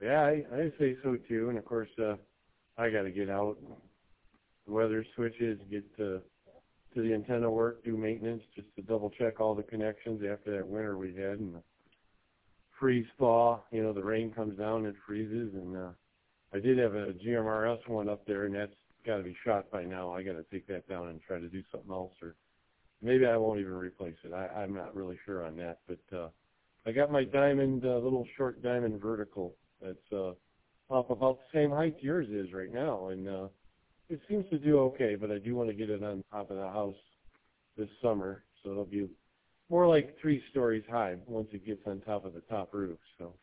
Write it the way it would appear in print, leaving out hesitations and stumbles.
Yeah, I say so too. And of course, I got to get out, the weather switches, get to the antenna work, do maintenance, just to double check all the connections after that winter we had and the freeze thaw. You know, the rain comes down and freezes. And I did have a GMRS one up there, and that's got to be shot by now. I got to take that down and try to do something else, or maybe I won't even replace it. I'm not really sure on that. But I got my diamond, little short diamond vertical that's up about the same height yours is right now, and it seems to do okay, but I do want to get it on top of the house this summer, so it'll be more like 3 stories high once it gets on top of the top roof. So